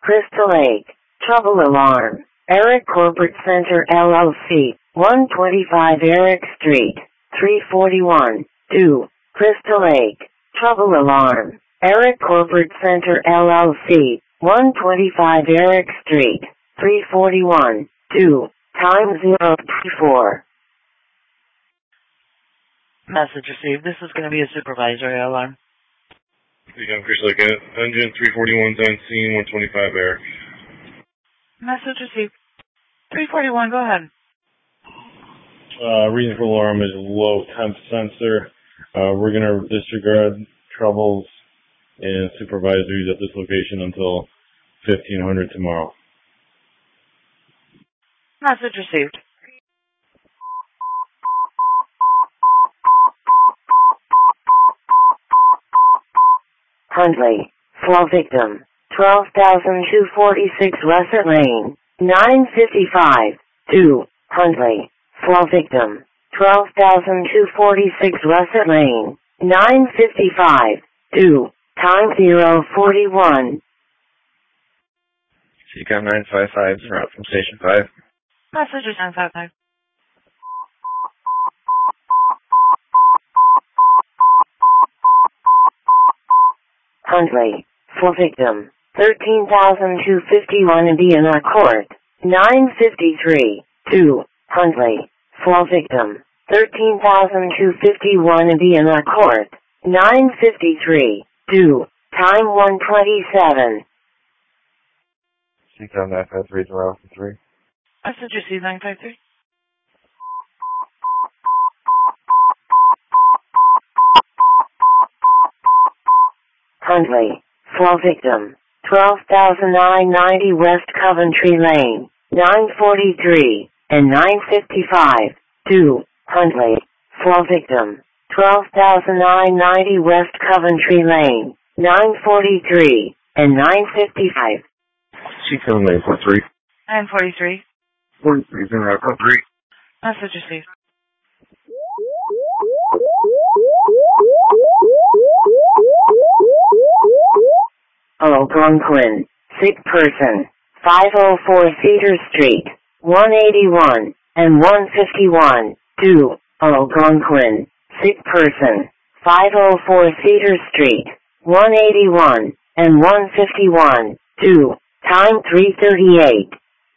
Crystal Lake. Trouble alarm. Eric Corporate Center LLC. 125 Eric Street. 341. 2. Crystal Lake. Trouble alarm. Eric Corporate Center LLC. 125 Eric Street. 341. 2. Time 024. Message received. This is going to be a supervisory alarm. Seacom Crystal Lake Engine 341's on scene, 125 Eric. Message received. 341, go ahead. Reason for alarm is low temp sensor. We're going to disregard troubles and supervisories at this location until 1500 tomorrow. Message received. Huntley. Slow victim. 12,246 Russet Lane. 955. 2. Huntley. Slow victim. 12,246 Russet Lane. 955. 2. Time 041. Seacom 955 is route from Station 5. Message is 955. Huntley. Slow victim. 13,251 Indiana Court. 953. 2. Huntley. Slow victim. 13,251 Indiana Court. 953. 2. Time 127. Seacom 953 is route from 3. Message received 953. Huntley. Slow victim. 12,990 West Coventry Lane. 943 and 955. 2. Huntley. Slow victim. 12,990 West Coventry Lane. 943 and 955. Seacom 943. 943. 43 is route from 3. Message received. Algonquin. Sick person. 504 Cedar Street. 181 and 151. 2. Algonquin. Sick person. 504 Cedar Street. 181 and 151. 2. Time 338.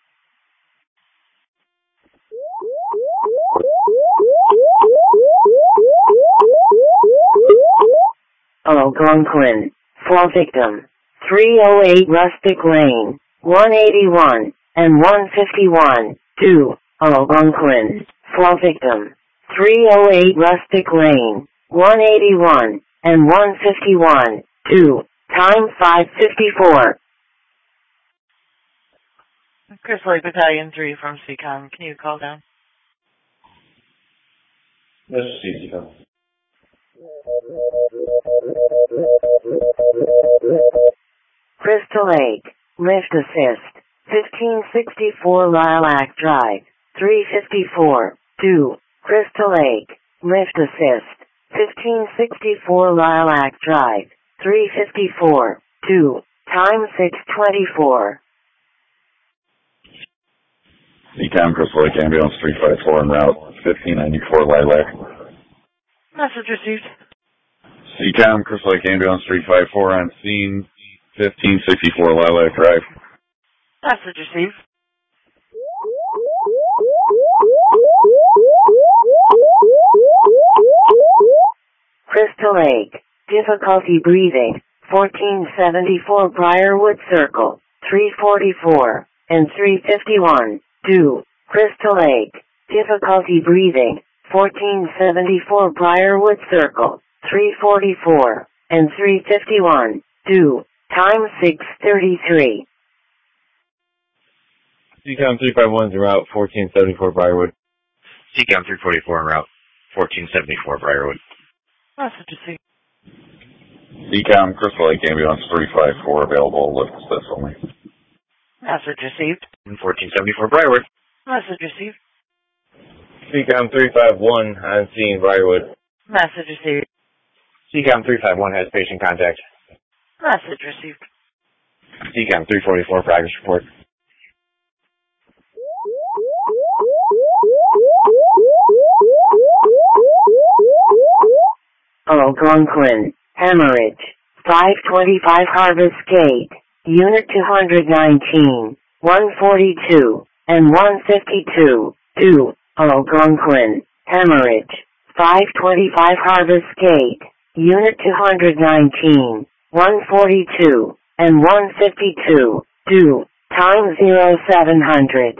Algonquin. Slow victim. 308 Rustic Lane. 181 and 151. 2. Algonquin. Slow victim. 308 Rustic Lane. 181 and 151. 2. Time 554. Crystal Lake Battalion 3 from Seacom. Can you call down? This is Seacom. Crystal Lake. Lift assist. 1564 Lilac Drive. 354. 2. Crystal Lake. Lift assist. 1564 Lilac Drive. 354. 2. Time 624. Seacom Crystal Lake Ambulance 354 en route 1594 Lilac. Message received. Seacom Crystal Lake Ambulance 354 on scene 1564 Lilac Drive. Message received. Crystal Lake. Difficulty breathing. 1474 Briarwood Circle. 344 and 351. 2. Crystal Lake. Difficulty breathing. 1474 Briarwood Circle. 344 and 351. 2. Time 6:33. Seacom 351 is en route 1474 Briarwood. Seacom 344 en route 1474 Briarwood. Message received. Seacom Crystal Lake Ambulance 354 available lift assist only. Message received. 1474 Briarwood. Message received. Seacom 351 on scene Briarwood. Message received. Seacom 351 has patient contact. Message received. CCAM 344, progress report. Algonquin, hemorrhage, 525 Harvest Gate, Unit 219, 142, and 152, due, Algonquin, hemorrhage, 525 Harvest Gate, Unit 219, 142, and 152, due, time 0700.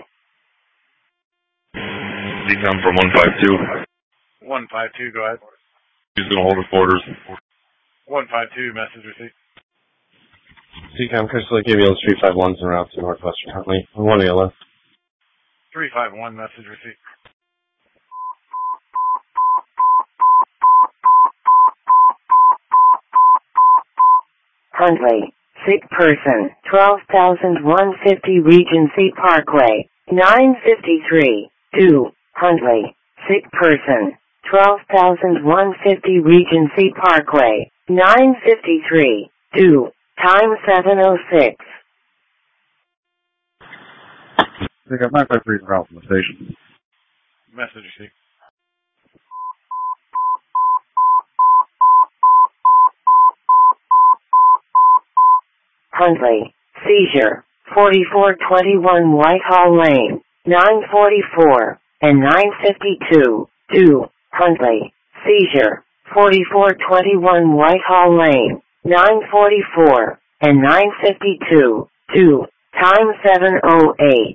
CCAM from 152. 152, go ahead. He's going to hold his borders. 152, message received. CCAM, Crystal Lake Ambulance 351 en route to Northwestern Huntley. 1 ALS. 351, message received. Huntley, sick person, 12,150 Regency Parkway, 953, due, Huntley, sick person, 12,150 Regency Parkway, 953, due, time 7:06. They got 953 en route from the station. Message received. Huntley, seizure, 4421 Whitehall Lane, 944, and 952, due, Huntley, seizure, 4421 Whitehall Lane, 944, and 952, due, time 7:08.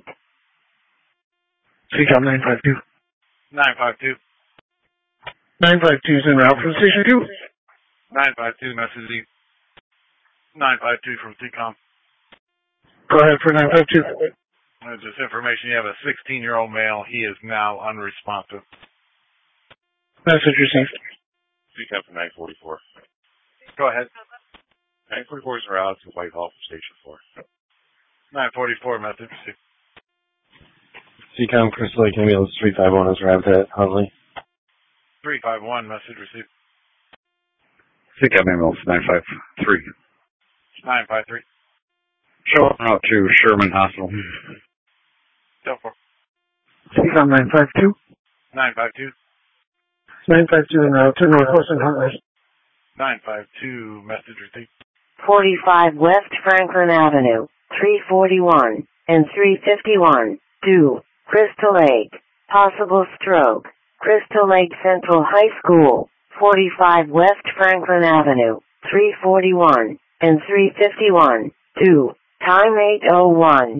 CCAM 952. 952. 952 is en route from Station 2. 952, message received. 952 from CCOM. Go ahead for 952. Just information, you have a 16-year-old male. He is now unresponsive. Message received. CCAM from 944. Go ahead. 944 is en route to Whitehall from Station 4. 944, message received. CCAM, Crystal Lake Ambulance 351 has arrived at Huntley. 351, message received. CCAM ambulance 953. 953. Show en route to Sherman Hospital. Go for CCAM 952. 952. 952 en route to Northwestern Huntley. 952, message received. 45 West Franklin Avenue, 341, and 351, due, Crystal Lake, possible stroke, Crystal Lake Central High School, 45 West Franklin Avenue, 341, and 351, due, time 8:01.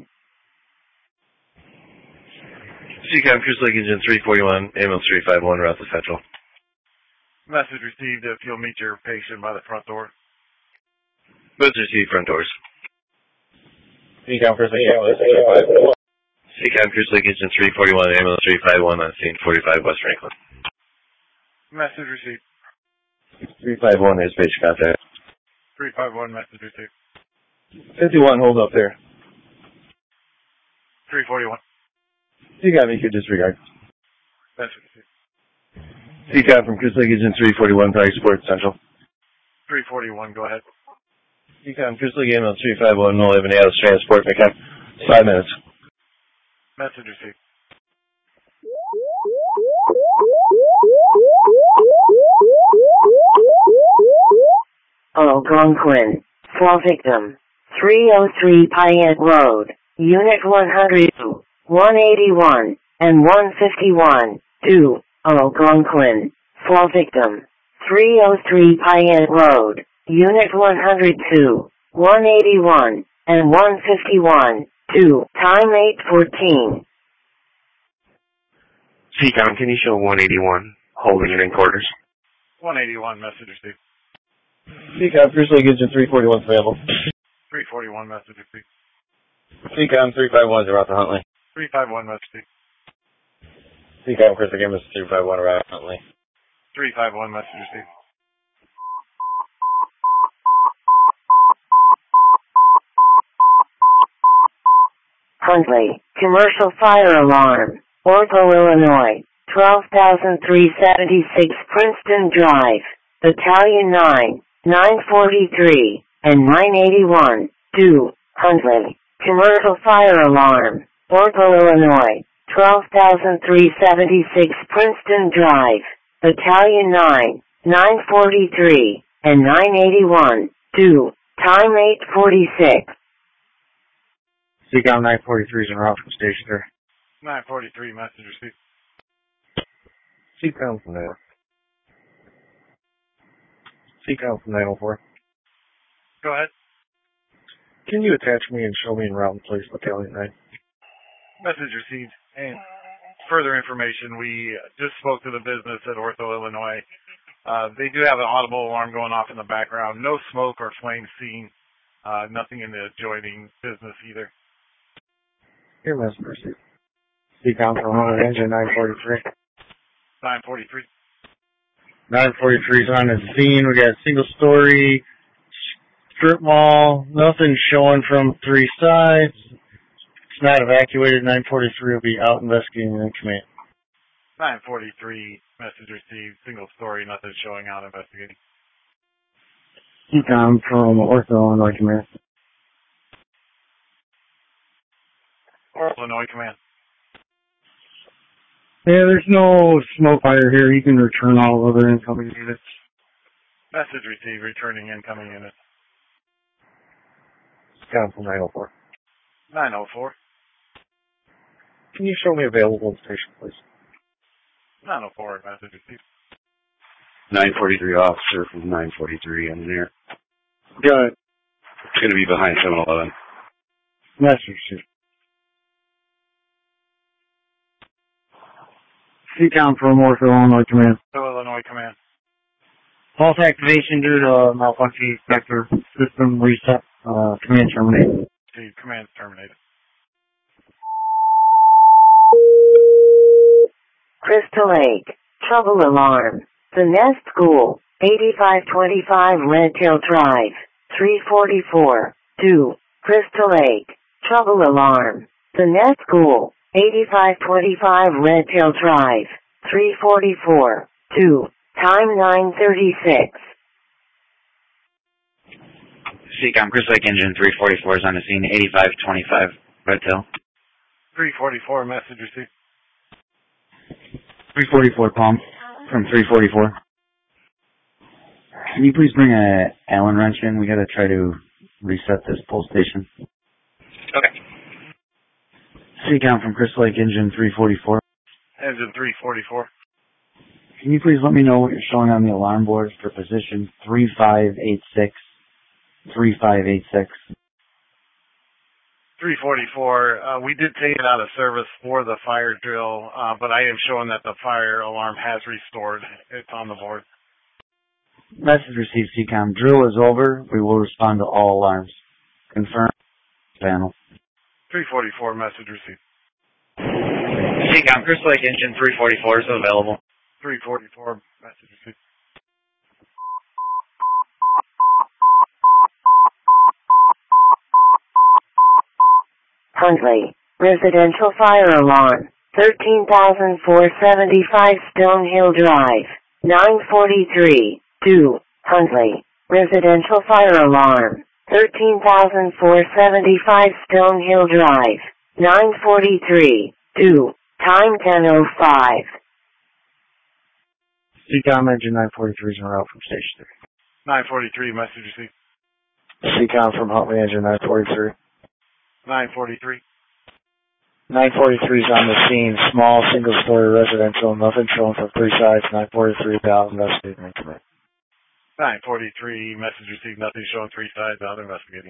CCAM, Crystal Lake Engine 341, ambulance 351, route to Central. Message received if you'll meet your patient by the front door. Message received, front doors. CCAM, Crystal Lake Ambulance 351. CCAM, Crystal Lake Engine 341, ambulance 351 on scene 45 West Franklin. Message received. 351 is patient contact. 351, message received. 51, hold up there. 341. CCAM, you could disregard. Message received. CCAM from Crystal Lake Engine 341, Price Support Central. 341, go ahead. CCAM, Crystal Lake Ambulance 351, will have an ALS transport in 5 minutes. Message received. Algonquin, fall victim, 303 Payette Road, Unit 102, 181, and 151, due, Algonquin, fall victim, 303 Payette Road, Unit 102, 181, and 151, due, time 8:14. CCAM, can you show 181, holding it in quarters? 181, message received. CCAM, Crystal Lake Engine 341 available. 341, message received. CCAM 351 is around to Huntley. 351, message received. CCAM, Crystal Lake Ambulance 351 around to Huntley. 351, message received. Huntley, commercial fire alarm, Orville, Illinois, 12,376 Princeton Drive, Battalion 9, 943, and 981, due, Huntley, commercial fire alarm, Orville, Illinois, 12,376 Princeton Drive, Battalion 9, 943, and 981, 2, time 8:46. CCOM 943 is en route from station 3. 943, message received. CCOM from 9. CCOM from 904. Go ahead. Can you attach me and show me en route and place Battalion 9? Message received. And further information, we just spoke to the business at Ortho, Illinois. They do have an audible alarm going off in the background. No smoke or flame seen. Nothing in the adjoining business either. Here, message received. CCOM from Hunter Engine 943. 943. 943 is on the scene. We got a single story strip mall. Nothing showing from 3 sides. It's not evacuated. 943 will be out investigating in command. 943, message received. Single story, nothing showing out, investigating. CCOM from Ortho, Illinois Command. Illinois Command. Yeah, there's no smoke fire here. You can return all other incoming units. Message received, returning incoming unit. CCOM from 904. 904. Can you show me available station, please? 904, message received. 943 officer from 943 engineer. Got it. It's going to be behind 7-Eleven. Message received. CCOM from Ortho, Illinois Command. Illinois Command. False activation due to malfunction vector system reset. Command terminated. Received, command terminated. Crystal Lake, trouble alarm. The Nest School, 8525 Redtail Drive, 344, 2, Crystal Lake, trouble alarm. The Nest School, 8525 Redtail Drive, 344, 2, time 9:36. CCOM, Crystal Lake Engine 344 is on the scene, 8525 Redtail. 344, message received. 344, Palm, from 344. Can you please bring a Allen wrench in? We gotta try to reset this pole station. Okay. CCOM from Crystal Lake Engine 344. Engine 344. Can you please let me know what you're showing on the alarm board for position 3586? 3586. 344, we did take it out of service for the fire drill, but I am showing that the fire alarm has restored. It's on the board. Message received, CCOM. Drill is over. We will respond to all alarms. Confirm. Panel. 344, message received. CCOM, Crystal Lake Engine 344 is available. 344, message received. Huntley, residential fire alarm, 13,475 Stonehill Drive, 943, 2, Huntley, residential fire alarm, 13,475 Stonehill Drive, 943, 2, time 10:05. CCOM engine 943 is en route from station 3. 943, message received. CCOM from Huntley engine 943. 943. 943 is on the scene. Small single-story residential. Nothing showing from 3 sides. 943 out investigating and command. 943, message received. Nothing showing 3 sides. Out investigating.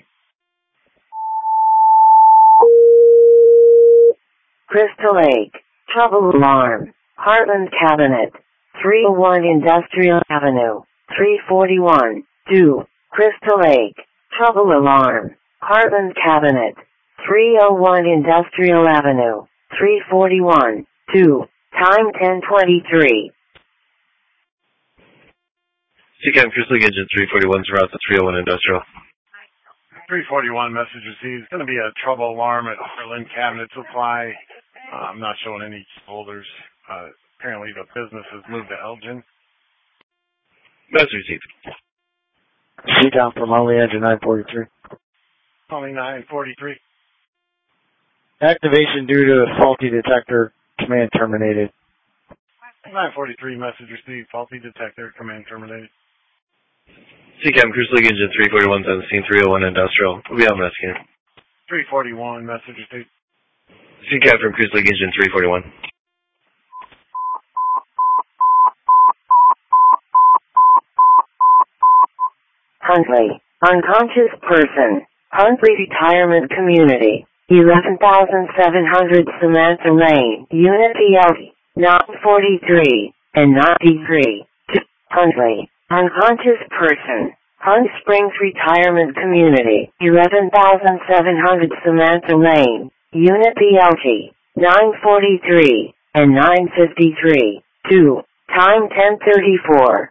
Crystal Lake, trouble alarm. Heartland Cabinet, 301 Industrial Avenue, 341, 2, Crystal Lake, trouble alarm. Heartland Cabinet, 301 Industrial Avenue, 341, 2, time 10:23. CCOM, Crystal Lake Engine 341 is route to 301 Industrial. 341, message received. It's going to be a trouble alarm at Heartland Cabinet Supply. I'm not showing any holders. Apparently the business has moved to Elgin. Message received. CCOM from Huntley engine 943. Calling 943. Activation due to a faulty detector. Command terminated. 943, message received. Faulty detector. Command terminated. CCAM, Cruise Lake Engine 341 on scene 301 Industrial. We'll be on rescue. 341, message received. CCAM from Cruise Lake Engine 341. Huntley, unconscious person. Huntley Retirement Community, 11,700 Samantha Lane, Unit EL, 943 and 93. Huntley, unconscious person. Hunt Springs Retirement Community, 11,700 Samantha Lane, Unit ELG, 943 and 953. 2. Time 10:34.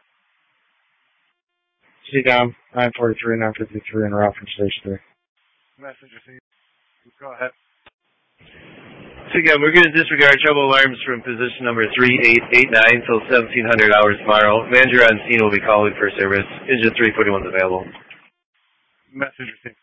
CCAM 943, 953 en route from Station 3. Message received. Go ahead. CCAM, we're going to disregard trouble alarms from position number 3889 till 1700 hours tomorrow. Manager on scene will be calling for service. Engine 341 is available. Message received.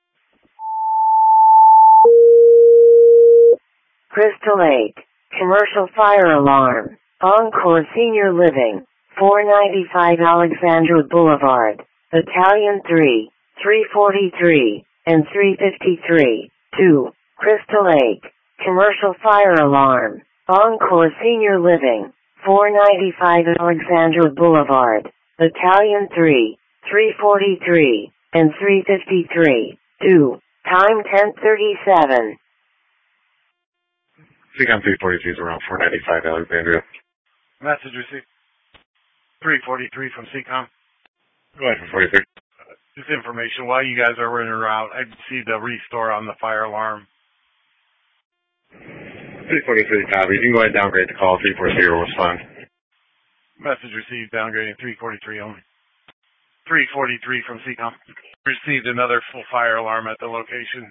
Crystal Lake, commercial fire alarm. Encore Senior Living, 495 Alexandra Boulevard, Battalion 3, 343, and 353. 2. Crystal Lake, commercial fire alarm. Encore Senior Living, 495 Alexandra Boulevard, Battalion 3, 343, and 353. 2. Time 10:37. CCAM 342 is around 495 Alexandria. Message received. 343 from CCOM. Go ahead for 43. This information, while you guys are in route, I received a restore on the fire alarm. 343 copy. You can go ahead and downgrade the call. 343 will respond. Message received, downgrading 343 only. 343 from CCOM. Received another full fire alarm at the location.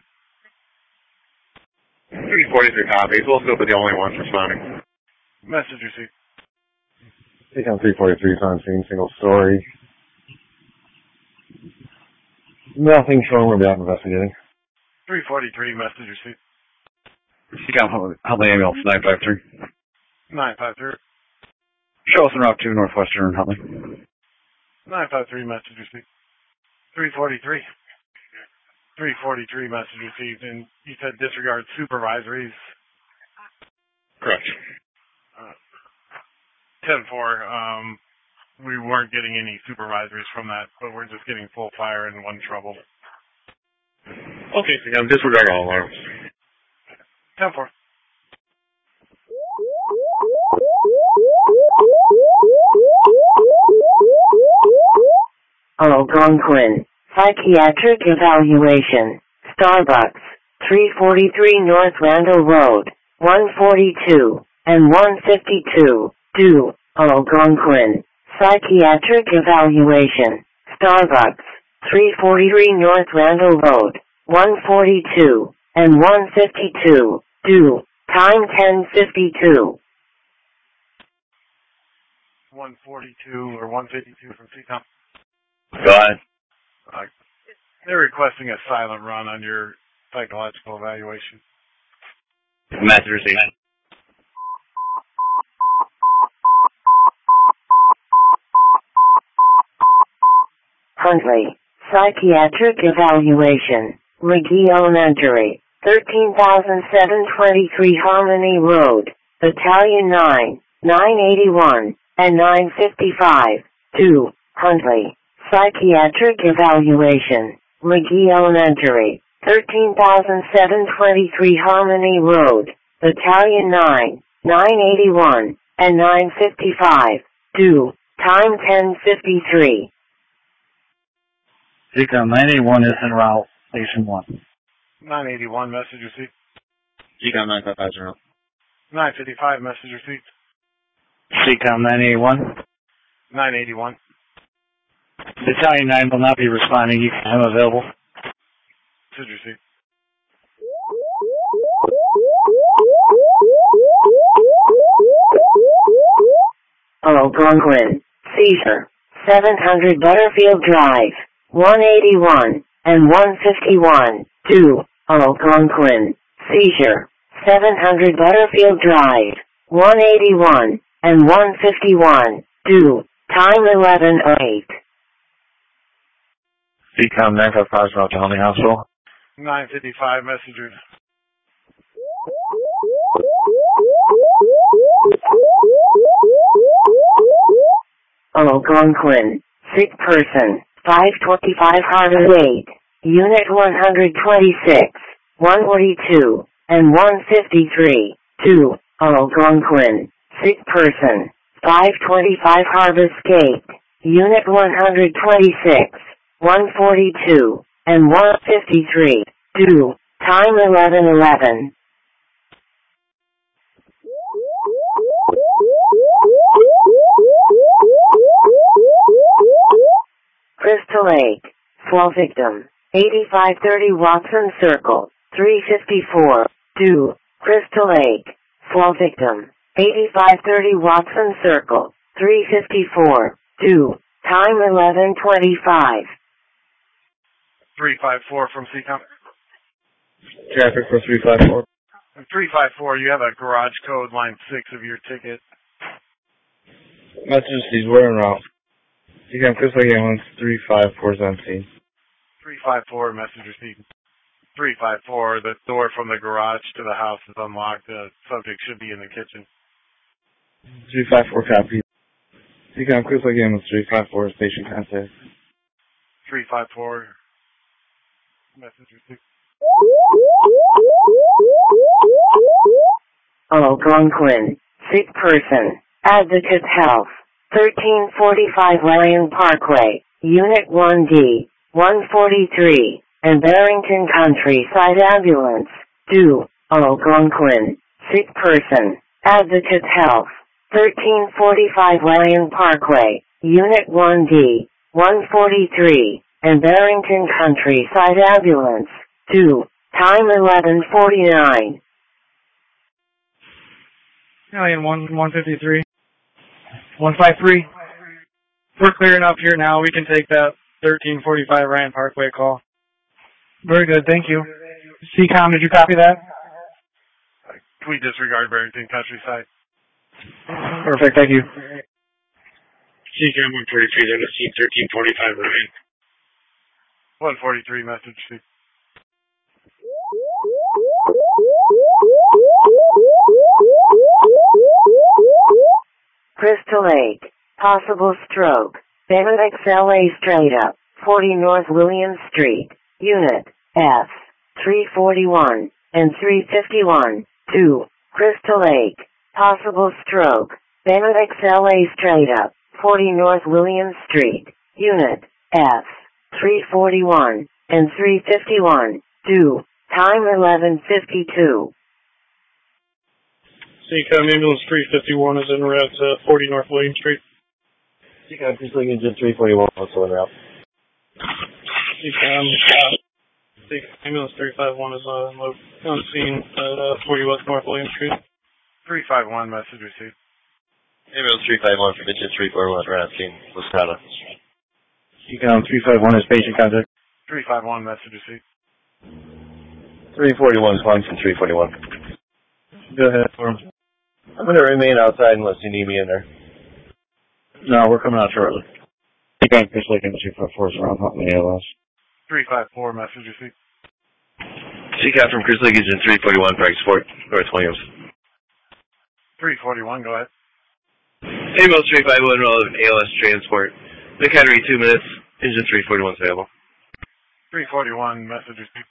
343 copies. We'll still be the only ones responding. Message received. CCAM 343 is on scene, single story. Nothing showing. We'll be out investigating. 343, message received. CCAM, Huntley Ambulance 953. 953. Show us en route to Northwestern Huntley. 953, message received. 343. 343, message received. And you said disregard supervisories. Correct. 10-4, we weren't getting any supervisories from that, but we're just getting full fire and one trouble. Okay, CCAM, disregard all alarms. 10-4. Algonquin, psychiatric evaluation. Starbucks, 343 North Randall Road, 142 and 152. 2. Algonquin, psychiatric evaluation. Starbucks, 343 North Randall Road, 142 and 152. 2. Time 10:52. 142 or 152 from CCOM. Go ahead. They're requesting a silent run on your psychological evaluation. Message received. Huntley, psychiatric evaluation. McGee Elementary, 13,723 Harmony Road, Battalion 9, 981, and 955. 2. Huntley, psychiatric evaluation. McGee Elementary, 13,723 Harmony Road, Battalion 9, 981, and 955. 2. Time 10:53. CCAM 981 is en route. Station 1. 981, message received. CCAM 955. 955, message received. CCAM 981. 981. Battalion 9 will not be responding. You can have available. Message received. Algonquin, seizure. 700 Butterfield Drive, 181 and 151. 2, Algonquin. Seizure. 700 Butterfield Drive. 181 and 151. 2. Time 11:08. CCOM 955 from Alcoholic Hospital. 955 messengers. Algonquin. Sick person. 525 Harvard 8. Unit 126, 142, and 153. 2. Algonquin. Sick person. 525 Harvest Gate. Unit 126, 142, and 153. 2. Time 11:11. Crystal Lake. Fall victim. 8530 Watson Circle. 354. 2. Crystal Lake. Fall victim. 8530 Watson Circle. 354. 2. Time 11:25. 354 from CCOM. Traffic for 354. 354, you have a garage code, line 6 of your ticket. Message received. We're en route. CCOM Crystal Lake Ambulance 354 is empty. 354, message received. 354, the door from the garage to the house is unlocked. The subject should be in the kitchen. 354 copy. CCOM Crystal Lake Ambulance 354 station contact. 354, message received. Algonquin. Sick person. Advocate Health. 1345 Ryan Parkway. Unit 1D. 143. And Barrington Countryside Ambulance. 2. Algonquin. Sick person. Advocate Health. 1345 Ryan Parkway. Unit 1D. 143. And Barrington Countryside Ambulance. 2. Time 11:49. Alien 153. 153. We're clearing up here now. We can take that 1345 Ryan Parkway call. Very good. Thank you. CCOM, did you copy that? We disregard Barrington Countryside. Perfect. Thank you. CCOM 143, they're to see 1345 Ryan. 143, message received. Crystal Lake. Possible stroke. Bennett XLA straight up. 40 North Williams Street. Unit F. 341 and 351. 2. Crystal Lake. Possible stroke. Bennett XLA straight up. 40 North Williams Street. Unit F. 341 and 351. 2. Time 11:52. CCOM Ambulance 351 is en route to 40 North William Street. CCOM Crystal Lake Engine 341 also en route. CCOM Ambulance 351 is on scene at 40 West North William Street. 351, message received. Ambulance 351 from Engine 341, right on scene, Wisconsin. CCOM 351 is patient contact. 351, message received. 341 is one from 341. Go ahead for him. I'm going to remain outside unless you need me in there. No, we're coming out shortly. CCOM Crystal Lake Engine 254 is around Huntley ALS. 354, message received. CCOM from Crystal Lake Engine 341 for export, North Williams. 341, go ahead. Ambulance 351 relevant ALS transport. McHenry, 2 minutes. Engine 341 is available. 341, message received.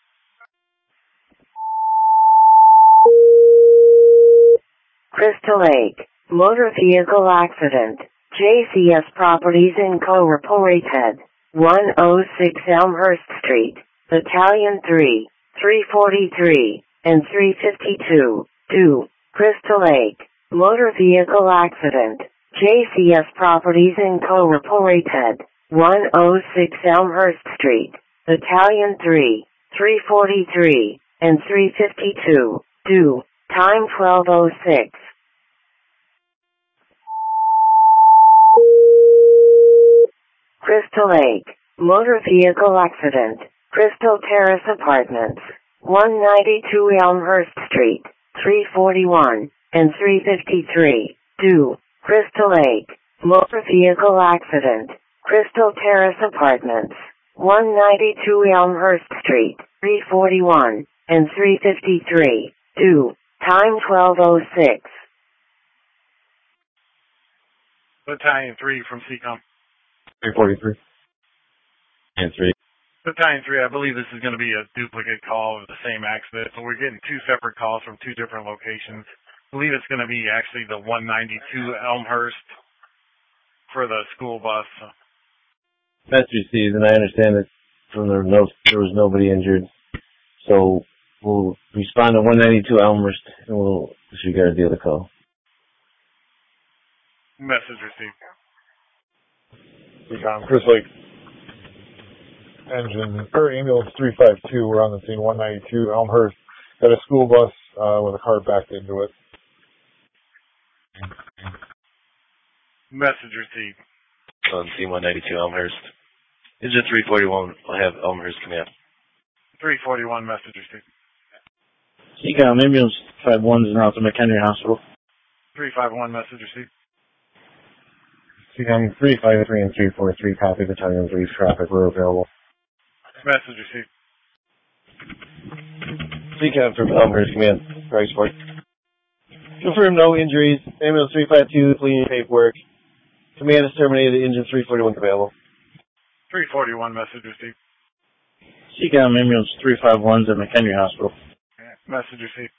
Crystal Lake. Motor vehicle accident. JCS Properties Inc. reported. 106 Elmhurst Street. Battalion 3. 343 and 352. 2. Crystal Lake. Motor vehicle accident. JCS Properties Inc. reported. 106 Elmhurst Street. Battalion 3. 343 and 352. 2. Time 12:06. Crystal Lake. Motor vehicle accident. Crystal Terrace Apartments, 192 Elmhurst Street, 341 and 353. 2. Crystal Lake, motor vehicle accident. Crystal Terrace Apartments, 192 Elmhurst Street, 341 and 353. 2. Time 12:06. Battalion 3 from CCOM. 343. And 3. Battalion 3, I believe this is going to be a duplicate call of the same accident, so we're getting two separate calls from two different locations. I believe it's going to be actually the 192 Elmhurst for the school bus. That's received, and I understand that from the notes there was nobody injured. So we'll respond to 192 Elmhurst, and we'll disregard the other call. Message received. CCOM, Chris Lake. Ambulance 352, we're on the scene, 192 Elmhurst. Got a school bus with a car backed into it. Message received. On scene 192 Elmhurst. Engine 341 will have Elmhurst command. 341, message received. CCOM, ambulance 51 is now at the McHenry Hospital. 351, message received. CCOM 353 and 343, copy Battalion 3 traffic, we're available. Message received. CCOM from Elmhurst command. Right support. Confirm no injuries. Ambulance 352 cleaning paperwork. Command is terminated. Engine 341 available. 341, message received. CCOM, ambulance 351 is at McHenry Hospital. Message received.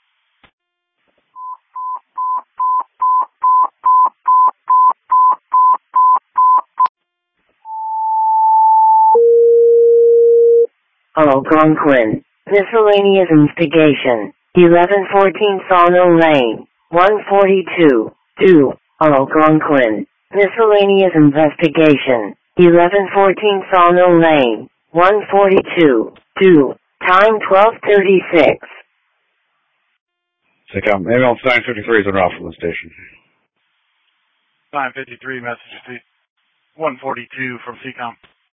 Algonquin. Miscellaneous instigation. 1114 Sawmill Lane. 142. 2. Algonquin. Miscellaneous investigation. 1114 Sawmill Lane. 142. 2. Time 12:36. CCOM, ambulance 953 is en route from the station. 953, message received. 142 from CCOM.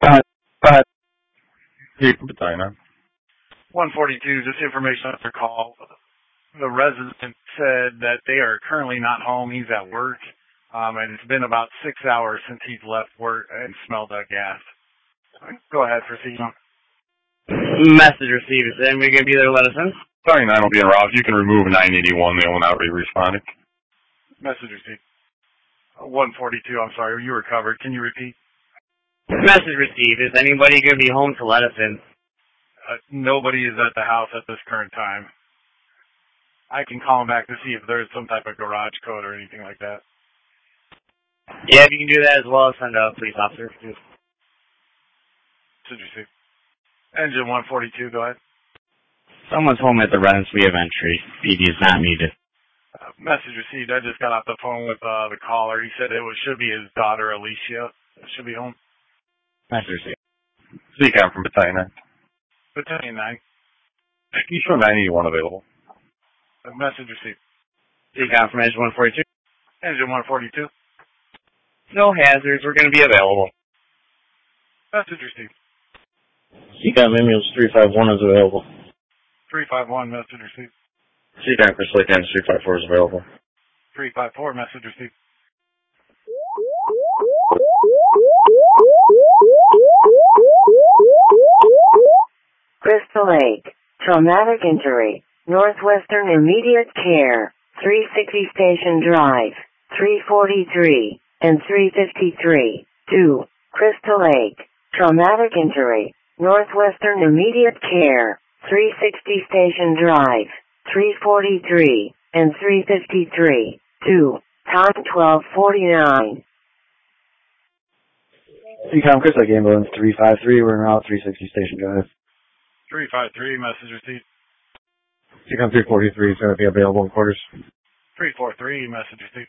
Battalion 142, just information after call. The resident said that they are currently not home. He's at work. And it's been about 6 hours since he's left work and smelled that gas. Go ahead, proceed. Message received. Is anybody going to be there to let us in? Battalion 9 will be en route. You can remove 981. They will not be responding. Message received. 142, I'm sorry. You were covered. Can you repeat? Message received. Is anybody going to be home to let us in? Nobody is at the house at this current time. I can call him back to see if there's some type of garage code or anything like that. Yeah, if you can do that as well, send a police officer. Message received. Engine 142, go ahead. Someone's home at the residence. We have entry. PD is not needed. Message received. I just got off the phone with the caller. He said should be his daughter, Alicia. Should be home. Message received. CCOM from Battalion 9. Battalion 9. Can you show 981 available? Message received. CCOM from Engine 142. Engine 142. No hazards. We're going to be available. Message received. CCOM ambulance 351 is available. 351, message received. CCOM Chris Lake, 354 is available. 354, message received. Crystal Lake. Traumatic injury. Northwestern Immediate Care. 360 Station Drive. 343 and 353. 2. Crystal Lake. Traumatic injury. Northwestern Immediate Care. 360 Station Drive. 343 and 353. 2. Time 12:49. CCOM Chris Lake ambulance 353, we're en route 360 Station Drive. 353, message received. CCOM 343 is going to be available in quarters. 343, message received.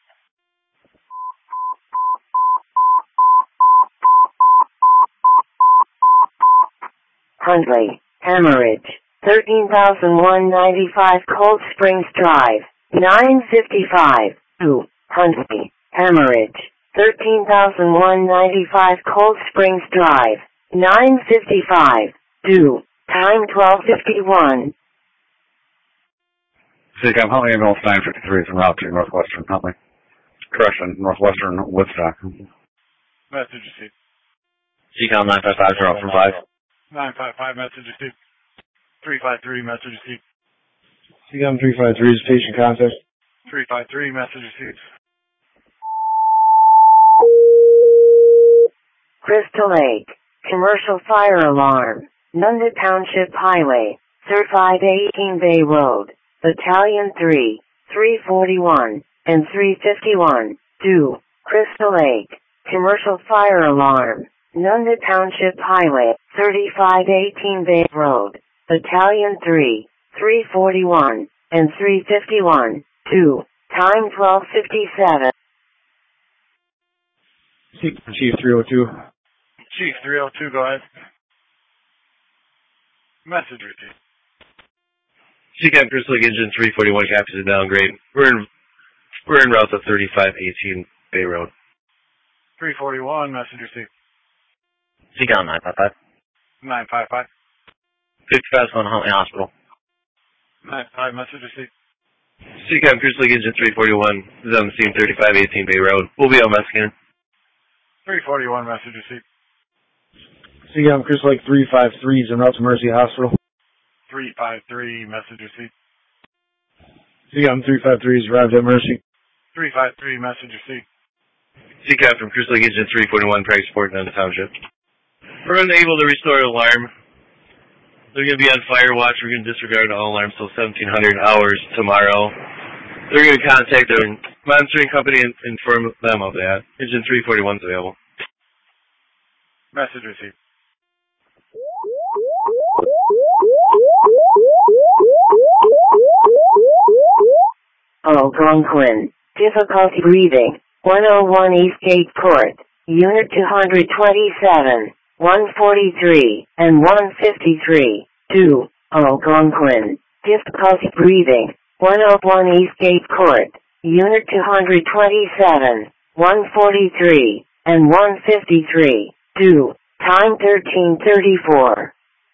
Huntley. Hemorrhage. 13,195 Cold Springs Drive. 955. 2. Huntley. Hemorrhage. 13,195 Cold Springs Drive. 955. 2. Time 12:51. CCAM, Huntley Ambulance 953 is en route to Northwestern Huntley. Correction, Northwestern Woodstock. Message received. CCOM 955 is en route from 5. 955, message received. 353, message received. CCOM 353 is patient contact. 353, message received. Crystal Lake, commercial fire alarm, Nunda Township Highway, 3518 Bay Road, Battalion 3, 341, and 351, 2, Crystal Lake, commercial fire alarm, Nunda Township Highway, 3518 Bay Road, Battalion 3, 341, and 351, 2, time 12:57. Chief 302. Chief 302, go ahead. Message received. CCAM Crystal Lake Engine 341 captures a downgrade. We're en route to 3518 Bay Road. 341, message received. CCAM 955. 955. 55 on Huntley Hospital. 95, message received. CCAM Crystal Lake Engine 341 is on the scene 3518 Bay Road. We'll be on Mexican. 341, message received. CCAM Crystal Lake 353 is en route to Mercy Hospital. 353, message received. CCAM 353 is arrived at Mercy. 353, message received. CCAM from Crystal Lake Engine 341, practice support in the township. We're unable to restore alarm. They're going to be on fire watch. We're going to disregard all alarms till 1700 hours tomorrow. They're going to contact their monitoring company and inform them of that. Engine 341 is available. Message received. Algonquin, difficulty breathing, 101 Eastgate Court, Unit 227, 143, and 153, 2, Algonquin, difficulty breathing, 101 Eastgate Court, Unit 227, 143, and 153, 2, time 13:34.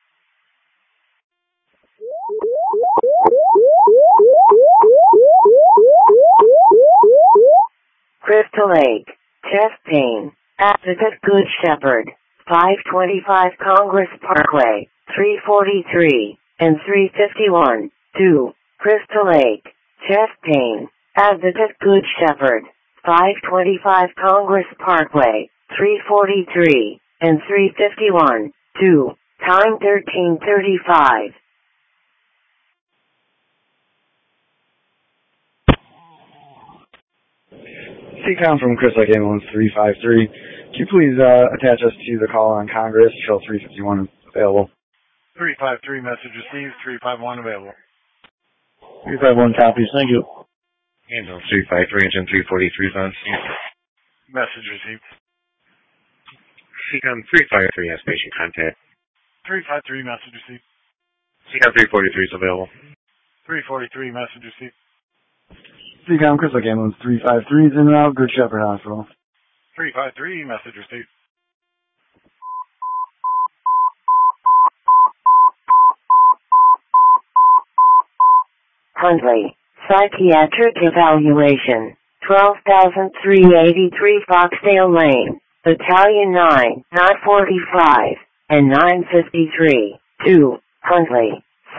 Crystal Lake, chest pain, Advocate Good Shepherd, 525 Congress Parkway, 343, and 351, 2, Crystal Lake, chest pain, Advocate Good Shepherd, 525 Congress Parkway, 343, and 351, 2, time 13:35. CCOM from Crystal Lake Ambulance 353. Can you please attach us to the call on Congress? Show 351 available. 353, message received. 351, available. 351 copies. Thank you. Ambulance 353, engine 343 is on scene. Message received. CCOM 353 has patient contact. 353, message received. CCOM 343 is available. 343, message received. CCOM Crystal Lake Ambulance 353 is in and out, Good Shepherd Hospital. 353, message received. Huntley, psychiatric evaluation, 12,383 Foxdale Lane, Battalion 9, 945, and 953, 2, Huntley,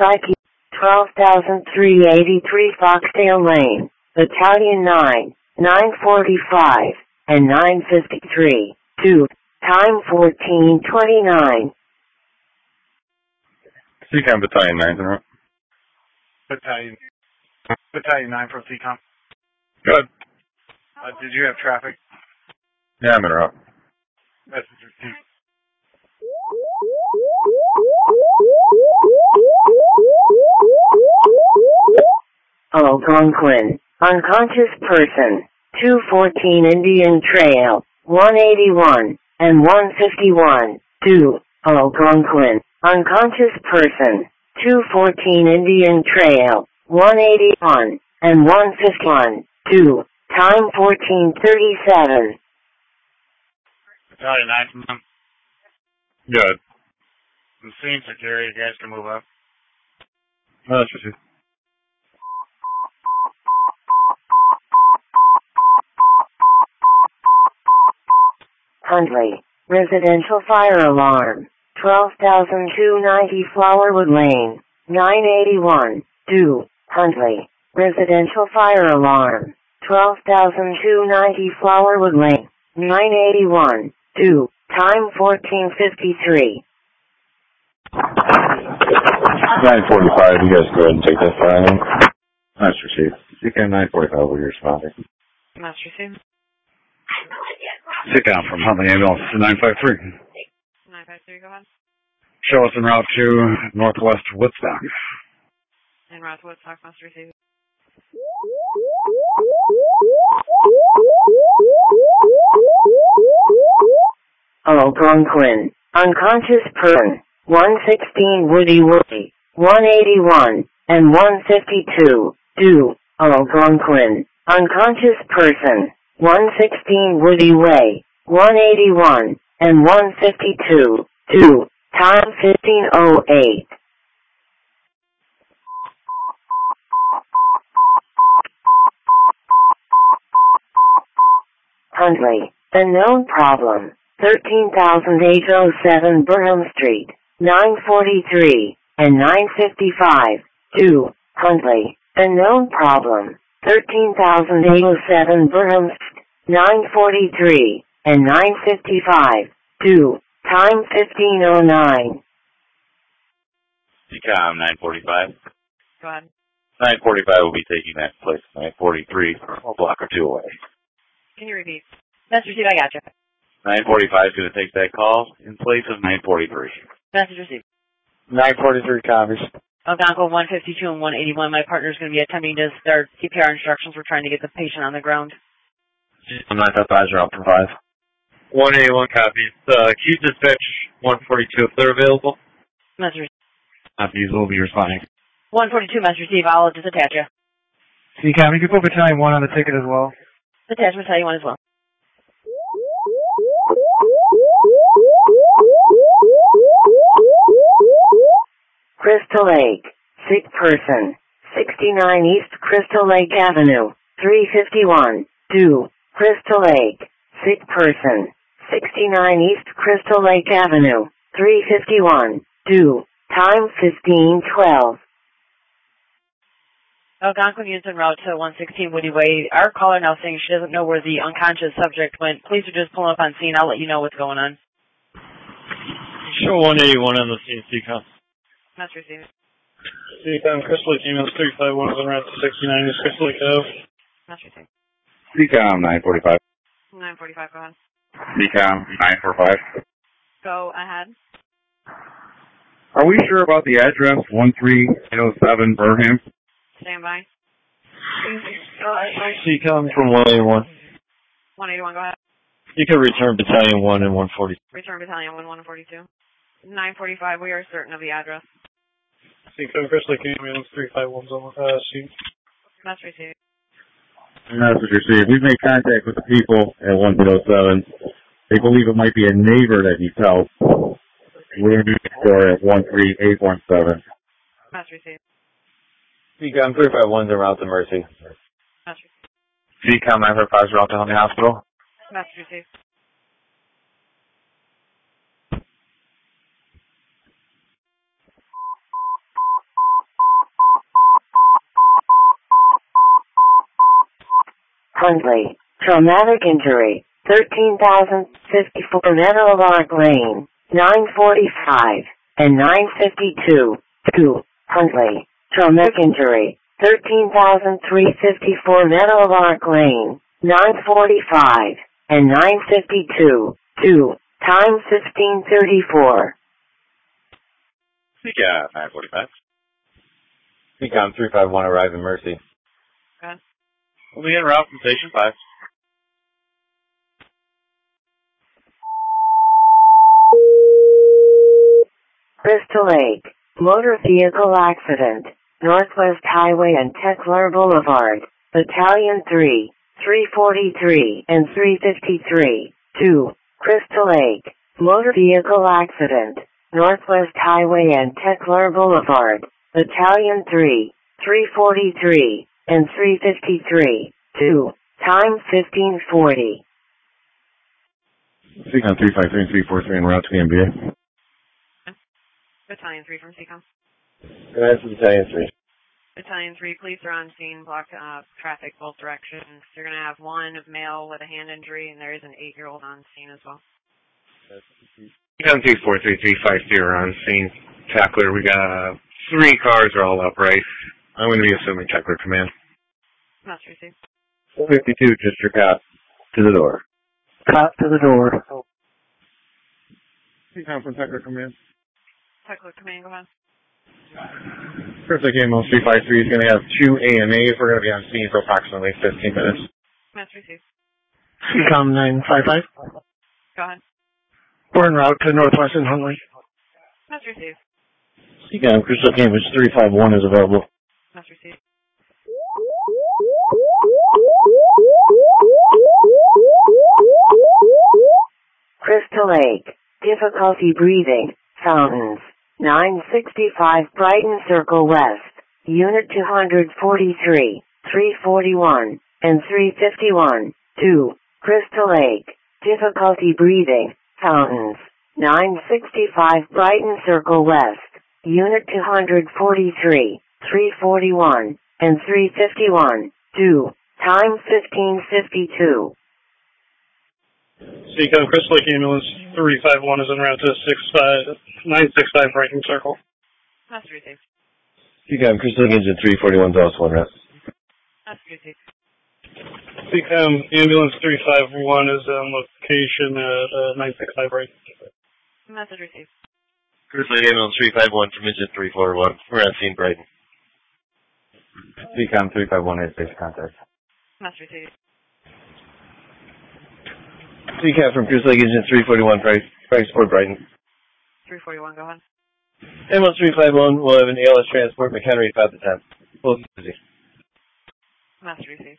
12,383 Foxdale Lane, Battalion 9, 945, and 953, 2, time 14:29. CCAM Battalion 9's en route. Battalion 9 from CCOM. Good. Did you have traffic? Yeah, I'm en route. Message received. Algonquin, unconscious person, 214 Indian Trail, 181, and 151, 2, Algonquin, unconscious person, 214 Indian Trail, 181, and 151, 2, time 14:37. Battalion 9 from them. Good. The scene security, you guys can move up. That's received. Huntley, residential fire alarm, 12,290 Flowerwood Lane, 981, due, Huntley, residential fire alarm, 12,290 Flowerwood Lane, 981, due, time 14:53. 945, you guys go ahead and take that file. That's received. CCAM 945 will be responding. That's received. Sit down from Huntley Ambulance to 953. 953, go ahead. Show us en route to Northwest Woodstock. En route to Woodstock, must receive. Algonquin, unconscious person, 116 Woody Woody, 181, and 152, due, Algonquin, unconscious person, 116 Woody Way, 181, and 152, due, time 15:08. Huntley, unknown problem, 13,807 Burnham Street, 943, and 955, due, Huntley, unknown problem, 13,807 Burnham Street, 943, and 955, due, time 15:09. CCOM 945. Go ahead. 945 will be taking that place. 943, a block or two away. Can you repeat? Message received, I got you. 945 is going to take that call in place of 943. Message received. 943 copies. Algonquin 152 and 181. My partner's going to be attempting to start CPR instructions. We're trying to get the patient on the ground. I'm 955 are out for 5. 181 copies. Q dispatch 142 if they're available. Message received. Copies will be responding. 142, message received. I'll just attach you. CCOM, you can put battalion 1 on the ticket as well. Attach battalion 1 as well. Crystal Lake, sick person, 69 East Crystal Lake Avenue, 351, due, Crystal Lake, sick person, 69 East Crystal Lake Avenue, 351, due, time 15:12. Algonquin units en route to 116 Woody Way. Our caller now saying she doesn't know where the unconscious subject went. Police are just pulling up on scene. I'll let you know what's going on. Show 181 on the scene, CCOM. That's received. CCOM, Crystal Lake Ambulance 351 is en route to 69 East Crystal Lake Ave. That's received. CCOM 945. 945, go ahead. CCOM 945. Go ahead. Are we sure about the address 13807 Burham? Stand by. CCOM from 181. 181, go ahead. You can return battalion 1 and 140. Return battalion 1, 142. 945, we are certain of the address. CCOM, Crystal Lake Ambulance 351's on the scene. That's received. Message received. We've made contact with the people at 107. They believe it might be a neighbor that needs help. We're going to do the store at 13817. That's received. CCOM 351's en route to Mercy. That's received. CCOM 945's route to Huntley Hospital. That's received. Huntley, traumatic injury, 13,054 Meadowlark Lane, 945, and 952, to Huntley, traumatic injury, 13,354 Meadowlark Lane, 945, and 952, to time 15:34. CCOM 945. CCOM 351 arrived in Mercy. Good. We'll be en route from Station 5. Crystal Lake, motor vehicle accident, Northwest Highway and Techler Boulevard, Battalion 3, 343 and 353, 2, Crystal Lake, motor vehicle accident, Northwest Highway and Techler Boulevard, Battalion 3, 343, and 353, 2, time 1540. Seacom 353 and 343 en route to the MBA. Battalion 3 from Seacom. Good answer, Battalion 3. Battalion 3, police are on scene, block traffic both directions. You're going to have one male with a hand injury, and there is an 8-year-old on scene as well. Seacom 243-350 are on scene. Tackler, we got 3 cars are all upright. I'm going to be assuming Tackler command. Master received. 52, District Cop, to the door. Cop to the door. Seacom from Tackler command. Tackler command, go ahead. First ambulance 353 is going to have 2 AMAs. We're going to be on scene for approximately 15 minutes. Master received. Seacom 955. Go ahead. We're en route to Northwest and Huntley. Master received. Seacom, Crystal Cambridge 351 is available. Master received. Crystal Lake, difficulty breathing, fountains, 965 Brighton Circle West, Unit 243, 341, and 351, 2, Crystal Lake, difficulty breathing, fountains, 965 Brighton Circle West, Unit 243, 341, and 351, 2, time 1552. Seacom, Crystal Lake Ambulance 351 is en route to 965 Brighton Circle. Master received. Seacom, Crystal Lake Engine 341 is also en route. Master received. Seacom, Ambulance 351 is on location at 965 Brighton. Message received. Crystal Lake Ambulance 351 from Engine 341. We're on scene, Brighton. Seacom 351 is base contact. Master received. Seacom from Crystal Lake Engine 341, Price Support, Brighton. 341, go ahead. Ambulance 351 will have an ALS transport, McHenry, 5 to 10. Both busy. Master received.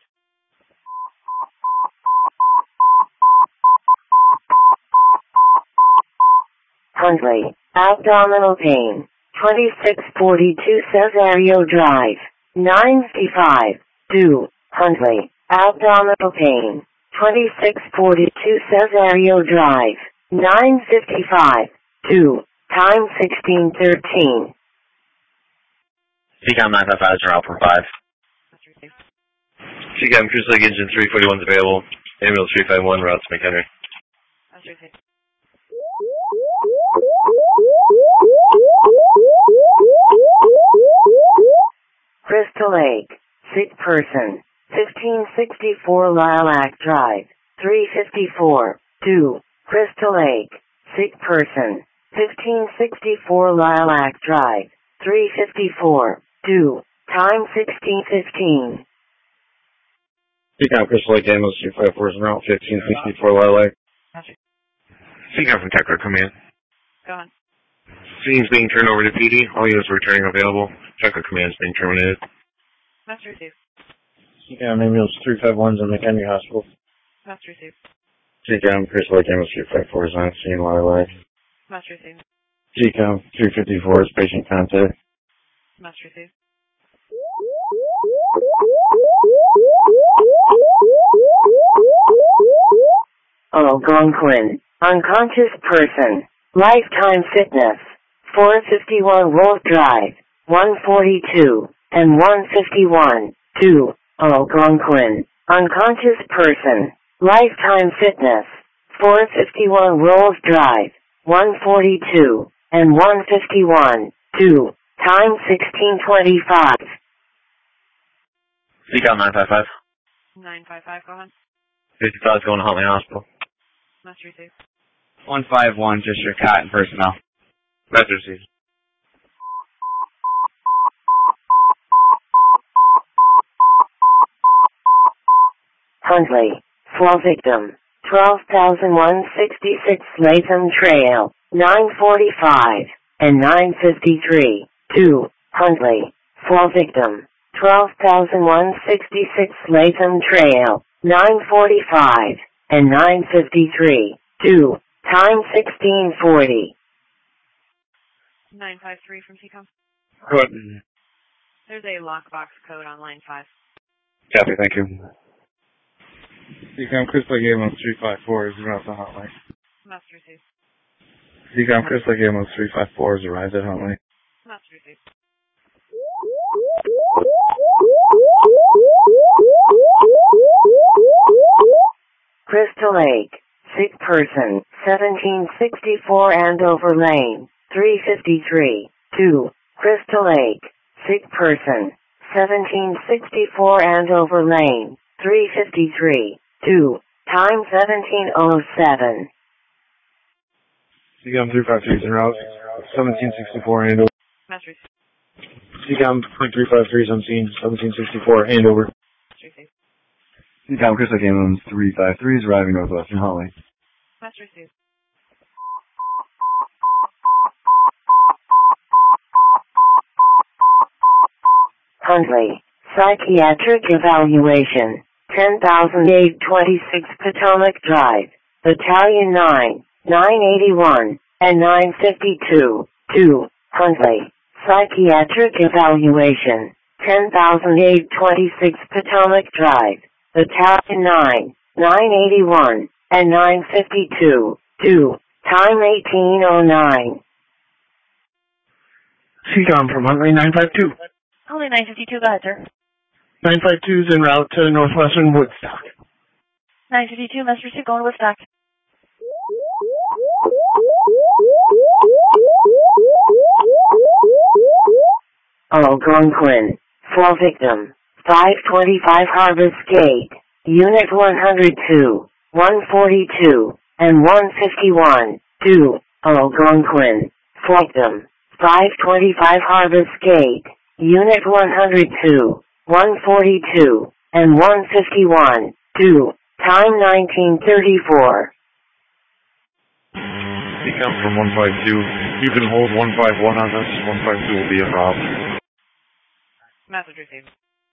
Huntley, abdominal pain, 2642 Cesario Drive, 955, 2, Huntley, abdominal pain, 2642 Cesario Drive, 955, 2, time 1613. Seacom 955 is en route for 5. Seacom, Crystal Lake Engine 341 is available. Ambulance 351, route to McHenry. Master received. Crystal Lake, sick person, 1564 Lilac Drive, 354, 2, Crystal Lake, sick person, 1564 Lilac Drive, 354, 2, time 1615. Seacom, Crystal Lake Ambulance 354 is en route 1564 Lilac. Seacom from Techler command. Go on. Scene's being turned over to PD. All units are returning available. Techler command is being terminated. Master received. Seacom, Ambulance 351 is in McHenry Hospital. Master received. Seacom, Crystal Lake Ambulance 354 is on scene Lilac. Master received. Seacom 354 is patient contact. Master received. Algonquin, unconscious person, Lifetime Fitness, 451 Wolf Drive, 142, and 151, 2, Algonquin, unconscious person, Lifetime Fitness, 451 Rolls Drive, 142, and 151, 2, time 1625. Seacom 955. 955, go on. 55 is going to Huntley Hospital. Master received. 151, District Cotton personnel. Master received. Huntley, fall victim, 12,166 Latham Trail, 945, and 953, 2, Huntley, fall victim, 12,166 Latham Trail, 945, and 953, 2, time 1640. 953 from CCOM. Go ahead. There's a lockbox code on line 5. Copy, thank you. CCOM Chris Lake Ambulance 354 is around the hotline. Must receive. CCOM Chris Lake Ambulance 354 has arrived at hotline. Must receive. Crystal Lake, sick person, 1764 Andover Lane, 353, 2. Crystal Lake, sick person, 1764 Andover Lane, 353, 2. Time 1707. CCOM 353 is en route, 1764 Andover. Must receive. CCOM 353 is on scene, 1764 Andover. Must receive. CCOM Chris Lake Ambulance 353 is arriving northwestern hallway. Must receive. Huntley, psychiatric evaluation, 10,826 Potomac Drive, Battalion 9, 981, and 952, 2. Huntley, psychiatric evaluation, 10,826 Potomac Drive, Battalion 9, 981, and 952, 2. Time 1809. CCOM from Huntley 952. Huntley 952, go ahead, sir. 952 is en route to northwestern Woodstock. 952, must receive, going to Woodstock. Algonquin, 4 victim, 525 Harvest Gate, Unit 102, 142, and 151, 2. Algonquin, 4 victim, 525 Harvest Gate, Unit 102, 142, and 151, 2. Time 1934. CCOM from 152. You can hold 151 on this. 152 will be involved. Message received.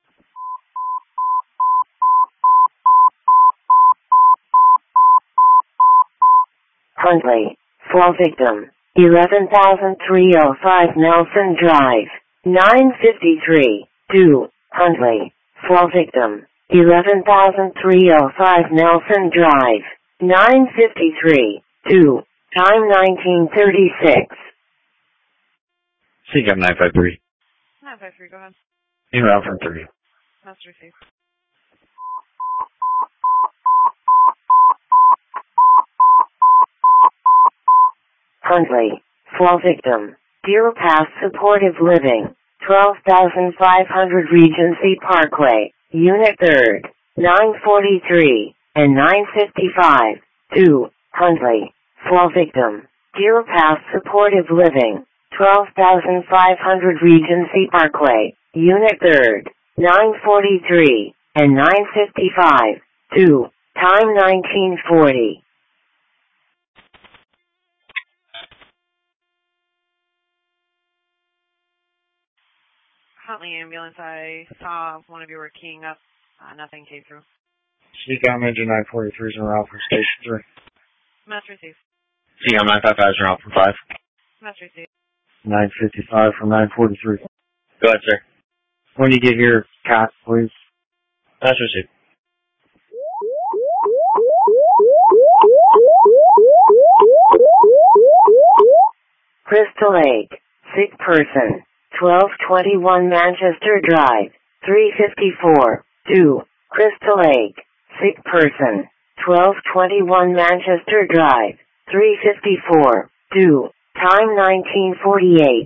Huntley, 4 victim, 11,305 Nelson Drive, 953, 2. Huntley, 4 victim, 11,305 Nelson Drive, 953, 2. Time 1936. CCOM 953. 953, go ahead. En route from 3. Must receive. Huntley, 4 victim, Deer Pass Supportive Living, 12,500 Regency Parkway, Unit 3rd, 943, and 955, 2. Huntley, 4 victim, Deer Pass Supportive Living, 12,500 Regency Parkway, Unit 3rd, 943, and 955, 2. Time 1940. Huntley ambulance, I saw one of you were keying up. Nothing came through. CCOM engine 943 is en route from station 3. Must receive. CCOM 955 is en route from 5. Must receive. 955 from 943. Go ahead, sir. When you get your cot, please. Must receive. Crystal Lake, sick person, 1221 Manchester Drive, 354, 2. Crystal Lake, sick person, 1221 Manchester Drive, 354, 2. Time 1948.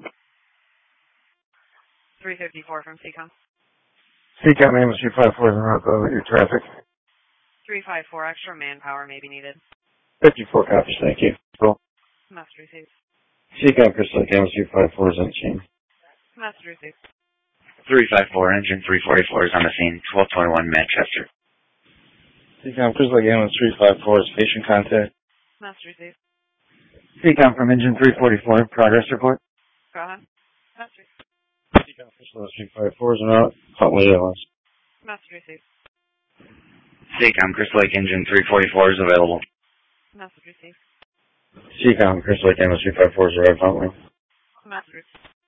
354 from CCOM. CCOM ambulance 354 is en route to your traffic. 354, extra manpower may be needed. 54 copies, thank you. Cool. Must receive. CCOM Crystal Lake ambulance 354 is on scene. Must receive. 354, engine 344 is on the scene, 1221 Manchester. CCOM Crystal Lake ambulance 354 is patient contact. Must receive. CCOM from engine 344, progress report. Go ahead. Must receive. CCOM Crystal Lake 354 is en route, Huntley ambulance. Must receive. CCOM Crystal Lake engine 344 is available. Must receive. CCOM Crystal Lake ambulance 354 is arrived, Huntley. Message.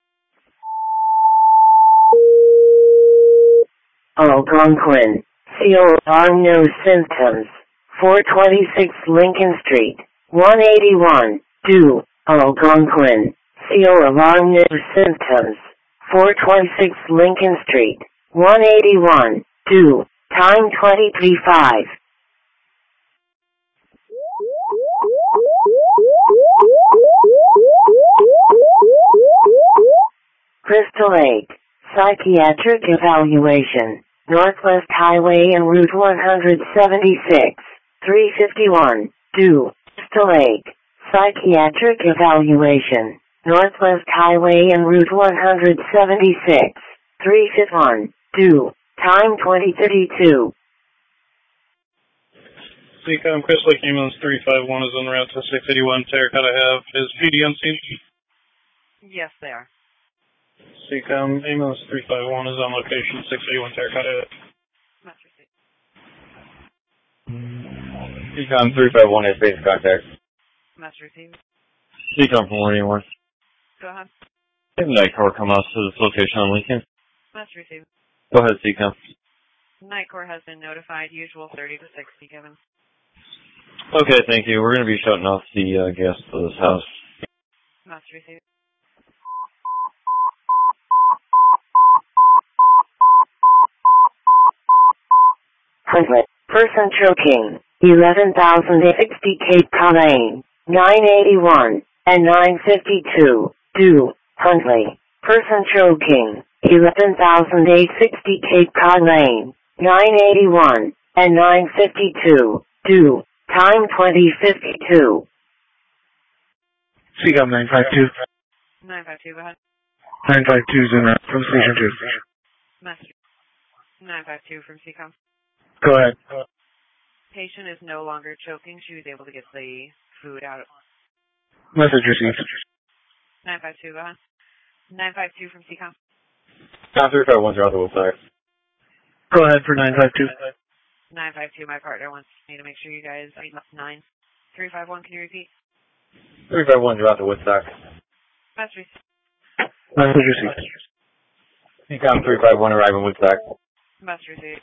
Algonquin. COR no symptoms. 426 Lincoln Street. 181. Do. Algonquin. COR no symptoms. 426 Lincoln Street. 181. Do. Time 23:05. Crystal Lake. Psychiatric evaluation. Northwest Highway and Route 176. 351. Do. Crystal Lake. Psychiatric evaluation. Northwest Highway and Route 176. 351. Do. Time 2032. CCOM Chris Lake ambulance 351 is on route to 681 Terracotta Ave. Is PD on scene? Yes, they are. CCOM ambulance 351 is on location 681 Terracotta Ave. CCOM 351 has basic contact. Message received. CCOM from 181. Go ahead. Have Night Corps come out to this location on Lincoln. Message received. Go ahead, CCOM. Night Corps has been notified. Usual 30 to 60 given. Okay, thank you. We're going to be shutting off the gas to this house. Message received. Hundred. Person choking. 11,060 Cape Cod Lane. 981 and 952. Do. Huntley. Person choking. 11,860 Cape Cod Lane. 981 and 952. Do. Time 2052. CCOM 952. 952, go ahead. 952 is in route from Station 2. Message. 952 from CCOM. Go ahead. Patient is no longer choking. She was able to get the food out. Message received. 952, go ahead. 952 from CCOM. Tom 351's out the website. Go ahead for 952. 952, my partner wants me to make sure you guys 9. 351, can you repeat? 351's out the Woodstock. Message. Message received. CCOM 351 arriving Woodstock. Message received.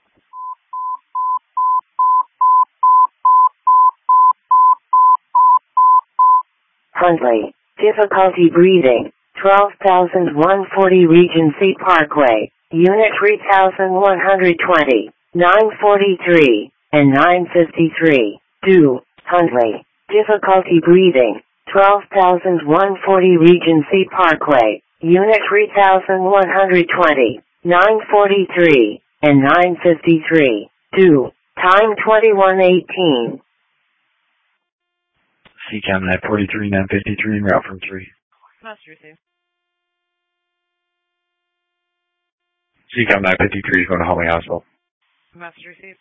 Huntley. Difficulty breathing. 12,140 Regency Parkway. Unit 3,120. 943 and 953. Do. Huntley. Difficulty breathing. 12,140 Regency Parkway. Unit 3,120. 943 and 953. Do. Time 21:18. CCOM 943, 953 en route from 3. Message received. CCOM 953 is going to Holly Hospital. Message received.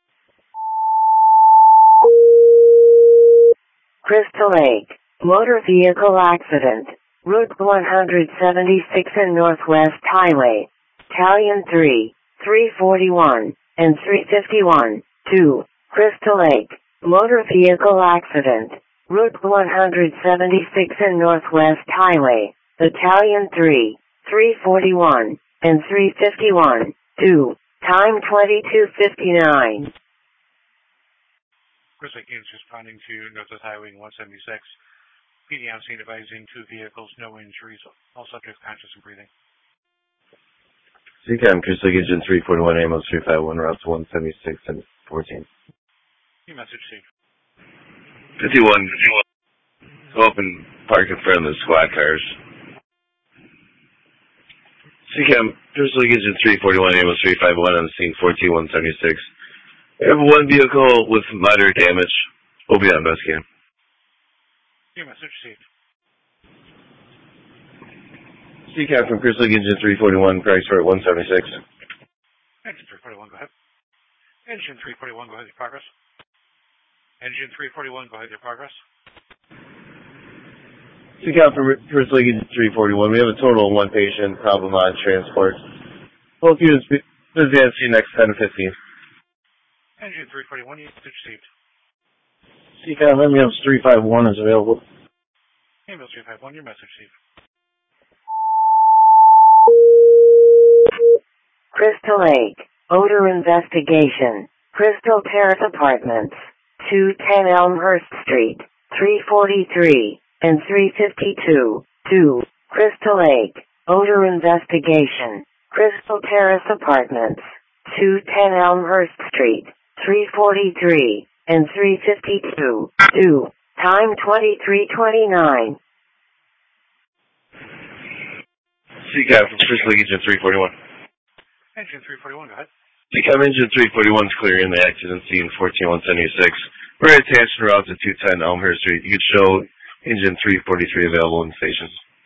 Crystal Lake. Motor vehicle accident. Route 176 and Northwest Highway. Battalion 3, 341, and 351. 2. Crystal Lake. Motor vehicle accident. Route 176 and Northwest Highway. Battalion 3, 341, and 351. 2. Time 22:59. Chris Lake is responding to Northwest Highway 176. PD on scene advising 2 vehicles, no injuries, all subjects conscious and breathing. CCOM Chris Lake Engine 341 ambulance 351 routes 176 and 14. Your message received. 51. Open park in front of the squad cars. CCOM Chris Lake Engine 341 ambulance 351 on the scene 14176. We have 1 vehicle with moderate damage. We'll be on investigating. Your message received. CCOM from Chris Lake Engine 341, price for 176. Engine 341, go ahead. Engine 341, go ahead with your progress. Engine 341, go ahead with your progress. CCOM from Chris Lake Engine 341, we have a total of 1 patient, problem on transport. Both units busy at you next 10 to 15. Engine 341, your message received. CCOM ambulance 351 is available. Ambulance 351, your message received. Crystal Lake, odor investigation, Crystal Terrace Apartments, 210 Elmhurst Street, 343, and 352, 2, Crystal Lake, odor investigation, Crystal Terrace Apartments, 210 Elmhurst Street, 343, and 352, 2, time 23:29. CCAP from Crystal Lake Engine 341. Engine 341, go ahead. CCAP Engine 341 is clear in the accident scene 14176. We're attached en route to 210 Elmhurst Street. You could show Engine 343 available in station.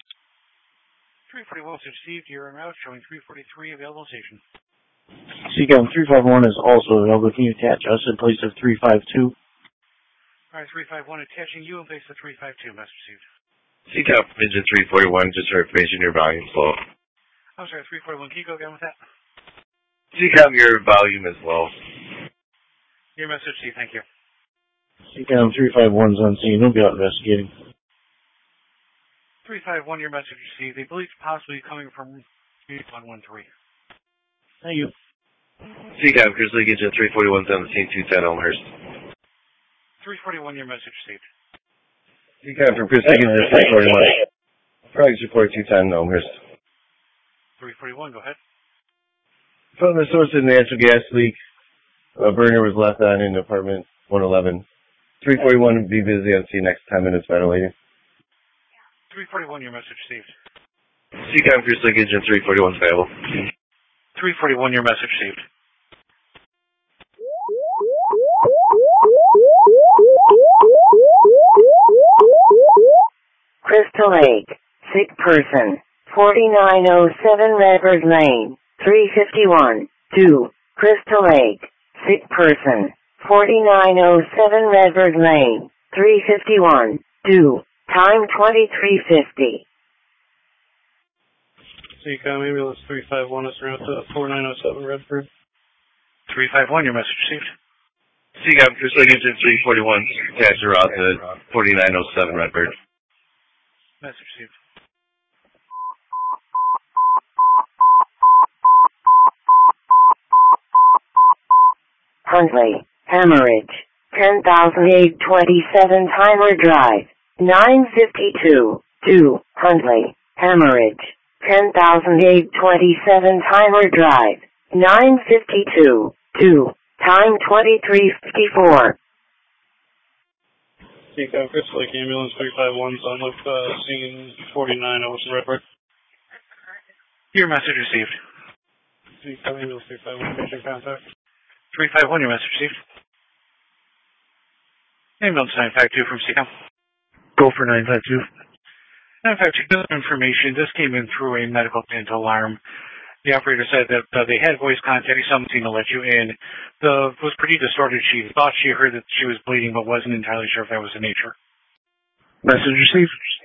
341 is received. You're en route, showing 343 available in station. CCAP 351 is also available. Can you attach us in place of 352? Alright, 351 attaching you in place of 352. Message received. CCAP Engine 341, just for information, your volume is low. I'm sorry, 341. Can you go again with that? CCAP, your volume is low. Your message received. Thank you. CCAP 351 is on scene. We'll be out investigating. 351, your message received. They believe it's possibly coming from 113. Thank you. CCAP Crystal Lake Engine 341 is on the scene 210 Elmhurst. 341, your message received. CCAP from Crystal Lake Engine 341. Progress report 210 Elmhurst. 341, go ahead. From the source of the natural gas leak, a burner was left on in apartment 111. 341 will be busy. I'll see you next 10 minutes ventilating. 341, your message received. CCAP Crystal Lake Engine 341 available. 341, your message received. Crystal Lake, sick person, 4907 Redbird Lane, 351, 2, Crystal Lake, sick person, 4907 Redbird Lane, 351, 2, time 23:50. CCAP ambulance 351 is around 4907 Redford. 351, your message received. CCAP Crystal Lake Engine 341, attached en route to 4907 Redbird. Message received. Huntley, hemorrhage, 10,827 Timer Drive, 952, 2, Huntley, hemorrhage, 10,827 Timer Drive, 952, 2, time 23:54. CCAP Crystal Lake ambulance 351 is on scene 4907 Redbird. Your message received. CCAP ambulance 351, patient contact. 351, your message received. Ambulance 952 from CCAP. Go for 952. 952, good information. This came in through a medical dental alarm. The operator said that they had voice contact, something to let you in. Was pretty distorted. She thought she heard that she was bleeding, but wasn't entirely sure if that was the nature. Message received.